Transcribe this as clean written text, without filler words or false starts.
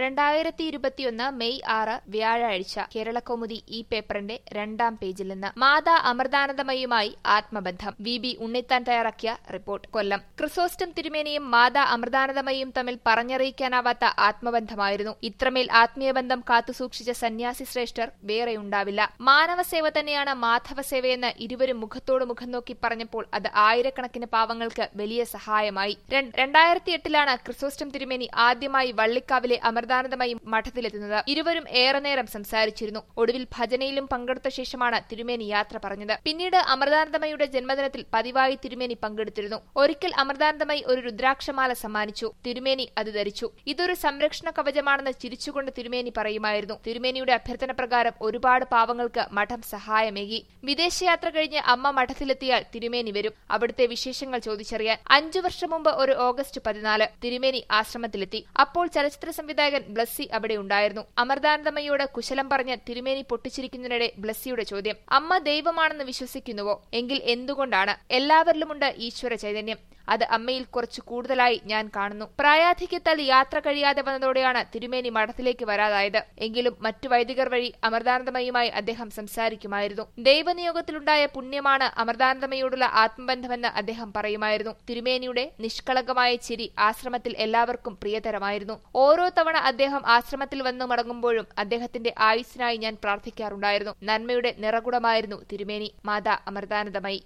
2021 May 6 വ്യാഴാഴ്ച കേരളകൗമുദി ഈ പേപ്പറിന്റെ 2ാം പേജിൽ നിന്ന് മാതാ അമൃതാനന്ദമയുമായി ആത്മബന്ധം വി ഉണ്ണിത്താൻ തയ്യാറാക്കിയ റിപ്പോർട്ട്. കൊല്ലം. ക്രിസോസ്റ്റം തിരുമേനിയും മാതാ അമൃതാനന്ദമയും തമ്മിൽ പറഞ്ഞറിയിക്കാനാവാത്ത ആത്മബന്ധമായിരുന്നു. ഇത്രമേൽ ആത്മീയബന്ധം കാത്തുസൂക്ഷിച്ച സന്യാസി ശ്രേഷ്ഠർ വേറെയുണ്ടാവില്ല. മാനവസേവ തന്നെയാണ് മാധവസേവയെന്ന് ഇരുവരും മുഖത്തോട് മുഖം നോക്കി പറഞ്ഞപ്പോൾ അത് ആയിരക്കണക്കിന് പാവങ്ങൾക്ക് വലിയ സഹായമായി. 2008 ക്രിസോസ്റ്റം തിരുമേനി ആദ്യമായി വള്ളിക്കാവിലെ അമൃതാനന്ദമയി മഠത്തിലെത്തുന്നത്. ഇരുവരും ഏറെ നേരം സംസാരിച്ചിരുന്നു. ഒടുവിൽ ഭജനയിലും പങ്കെടുത്ത ശേഷമാണ് തിരുമേനി യാത്ര പറഞ്ഞത്. പിന്നീട് അമൃതാനന്ദമയുടെ ജന്മദിനത്തിൽ പതിവായി തിരുമേനി പങ്കെടുത്തിരുന്നു. ഒരിക്കൽ അമൃതാനന്ദമയി ഒരു രുദ്രാക്ഷമാല സമ്മാനിച്ചു. തിരുമേനി അത് ധരിച്ചു. ഇതൊരു സംരക്ഷണ കവചമാണെന്ന് ചിരിച്ചുകൊണ്ട് തിരുമേനി പറയുമായിരുന്നു. തിരുമേനിയുടെ അഭ്യർത്ഥന പ്രകാരം ഒരുപാട് പാവങ്ങൾക്ക് മഠം സഹായമേകി. വിദേശയാത്ര കഴിഞ്ഞ് അമ്മ മഠത്തിലെത്തിയാൽ തിരുമേനി വരും. അവിടുത്തെ വിശേഷങ്ങൾ ചോദിച്ചറിയാൻ. 5 വർഷം മുമ്പ് ഒരു ഓഗസ്റ്റ് 14 തിരുമേനി ആശ്രമത്തിലെത്തി. അപ്പോൾ ചലച്ചിത്ര സംവിധായകൻ ബ്ലസ്സി അവിടെ ഉണ്ടായിരുന്നു. അമൃതാനന്ദമയോട് കുശലം പറഞ്ഞ് തിരുമേനി പൊട്ടിച്ചിരിക്കുന്നതിനിടെ ബ്ലസ്സിയുടെ ചോദ്യം: അമ്മ ദൈവമാണെന്ന് വിശ്വസിക്കുന്നുവോ? എങ്കിൽ എന്തുകൊണ്ടാണ്? എല്ലാവരിലുമുണ്ട് ഈശ്വര ചൈതന്യം. അത് അമ്മയിൽ കുറച്ചു കൂടുതലായി ഞാൻ കാണുന്നു. പ്രായാധിക്യത്താൽ യാത്ര കഴിയാതെ വന്നതോടെയാണ് തിരുമേനി മഠത്തിലേക്ക് വരാതായത്. എങ്കിലും മറ്റു വൈദികർ വഴി അമൃതാനന്ദമയുമായി അദ്ദേഹം സംസാരിക്കുമായിരുന്നു. ദൈവനിയോഗത്തിലുണ്ടായ പുണ്യമാണ് അമൃതാനന്ദമയോടുള്ള ആത്മബന്ധമെന്ന് അദ്ദേഹം പറയുമായിരുന്നു. തിരുമേനിയുടെ നിഷ്കളങ്കമായ ചിരി ആശ്രമത്തിൽ എല്ലാവർക്കും പ്രിയതരമായിരുന്നു. ഓരോ തവണ അദ്ദേഹം ആശ്രമത്തിൽ വന്നു മടങ്ങുമ്പോഴും അദ്ദേഹത്തിന്റെ ആയുസ്സിനായി ഞാൻ പ്രാർത്ഥിക്കാറുണ്ടായിരുന്നു. നന്മയുടെ നിറകുടമായിരുന്നു തിരുമേനി. മാതാ അമൃതാനന്ദമയി.